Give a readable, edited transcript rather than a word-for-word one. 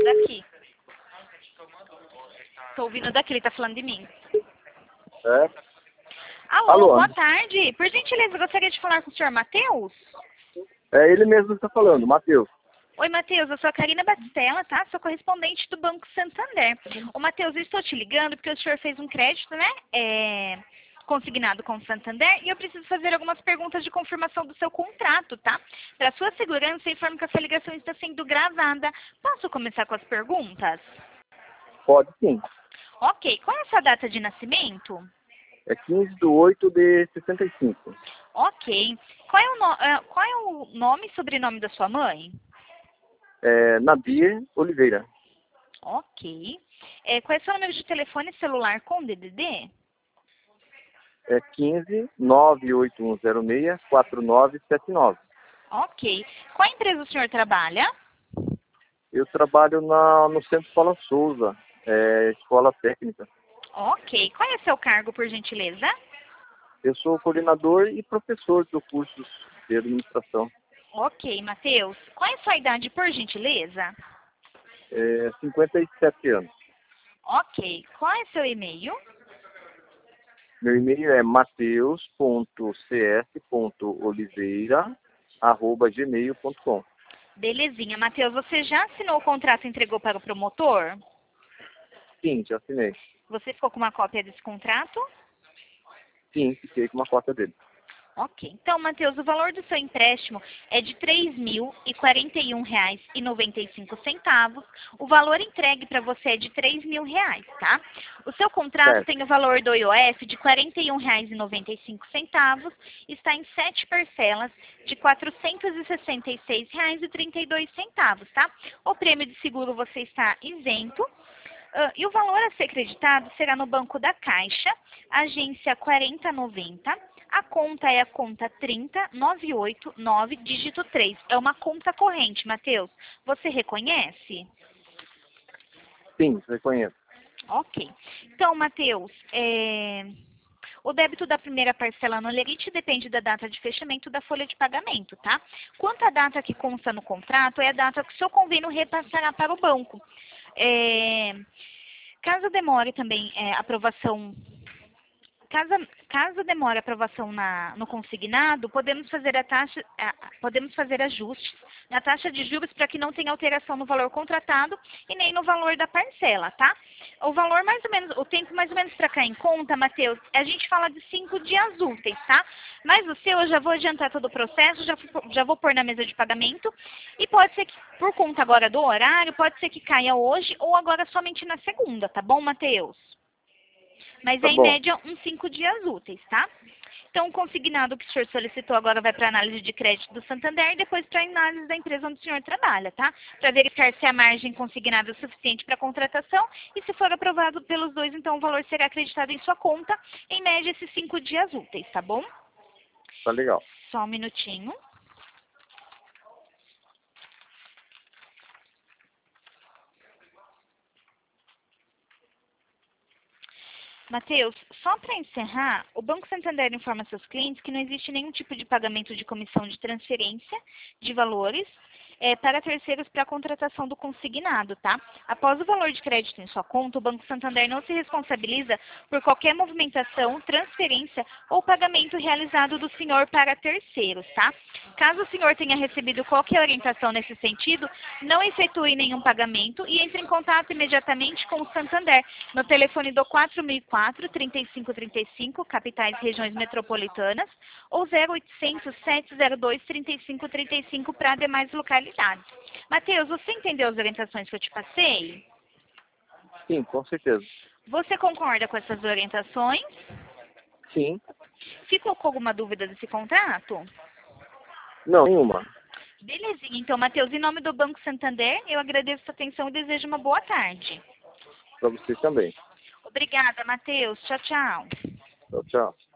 daqui. Tô ouvindo daqui, ele tá falando de mim. É? Alô, Alô. boa tarde. Por gentileza, eu gostaria de falar com o senhor Matheus. É ele mesmo que está falando, Matheus. Oi, Matheus, eu sou a Karina Batistella, tá? Sou correspondente do Banco Santander. Ô, Matheus, eu estou te ligando porque o senhor fez um crédito, né? Consignado com o Santander, e eu preciso fazer algumas perguntas de confirmação do seu contrato, tá? Para sua segurança, informo que essa ligação está sendo gravada. Posso começar com as perguntas? Pode sim. Ok, qual é a sua data de nascimento? É 15/8 de 65. Ok. Qual é o nome e sobrenome da sua mãe? É Nadir Oliveira. Ok. Qual é o seu número de telefone celular com DDD? É 15/98106-4979. Ok. Qual empresa o senhor trabalha? Eu trabalho no Centro Paula Souza, escola técnica. Ok. Qual é seu cargo, por gentileza? Eu sou coordenador e professor do curso de administração. Ok, Matheus. Qual é sua idade, por gentileza? 57 anos. Ok. Qual é seu e-mail? Meu e-mail é mateus.cs.oliveira@gmail.com. Belezinha. Matheus, você já assinou o contrato e entregou para o promotor? Sim, já assinei. Você ficou com uma cópia desse contrato? Sim, fiquei com uma cópia dele. Ok. Então, Matheus, o valor do seu empréstimo é de R$ 3.041,95. O valor entregue para você é de R$ 3.000, tá? O seu contrato Certo. tem o valor do IOF de R$ 41,95. Está em 7 parcelas de R$ 466,32, tá? O prêmio de seguro você está isento. E o valor a ser creditado será no Banco da Caixa, agência 4090. A conta é a conta 30989, dígito 3. É uma conta corrente, Matheus. Você reconhece? Sim, reconheço. Ok. Então, Matheus, o débito da primeira parcela no Lerite depende da data de fechamento da folha de pagamento, tá? Quanto à data que consta no contrato, é a data que o seu convênio repassará para o banco. Caso demore também aprovação, caso demore aprovação no consignado, podemos fazer ajustes na taxa de juros para que não tenha alteração no valor contratado e nem no valor da parcela, tá? O valor mais ou menos, o tempo mais ou menos para cair em conta, Matheus, a gente fala de 5 dias úteis, tá? Mas o seu, eu já vou adiantar todo o processo, já vou pôr na mesa de pagamento, e pode ser que, por conta agora do horário, pode ser que caia hoje ou agora somente na segunda, tá bom, Matheus? Mas Tá é em bom. média uns 5 dias úteis, tá? Então, o consignado que o senhor solicitou agora vai para análise de crédito do Santander e depois para análise da empresa onde o senhor trabalha, tá? Para verificar se a margem consignada é suficiente para a contratação e se for aprovado pelos dois, então o valor será acreditado em sua conta, em média esses 5 dias úteis, tá bom? Tá legal. Só um minutinho. Matheus, só para encerrar, o Banco Santander informa seus clientes que não existe nenhum tipo de pagamento de comissão de transferência de valores para terceiros para a contratação do consignado, tá? Após o valor de crédito em sua conta, o Banco Santander não se responsabiliza por qualquer movimentação, transferência ou pagamento realizado do senhor para terceiros, tá? Caso o senhor tenha recebido qualquer orientação nesse sentido, não efetue nenhum pagamento e entre em contato imediatamente com o Santander no telefone do 4004-3535, capitais e regiões metropolitanas, ou 0800-702-3535 para demais localidades. Matheus, você entendeu as orientações que eu te passei? Sim, com certeza. Você concorda com essas orientações? Sim. Ficou com alguma dúvida desse contrato? Não, nenhuma. Belezinha. Então, Matheus, em nome do Banco Santander, eu agradeço a sua atenção e desejo uma boa tarde. Para vocês também. Obrigada, Matheus. Tchau, tchau. Tchau, tchau.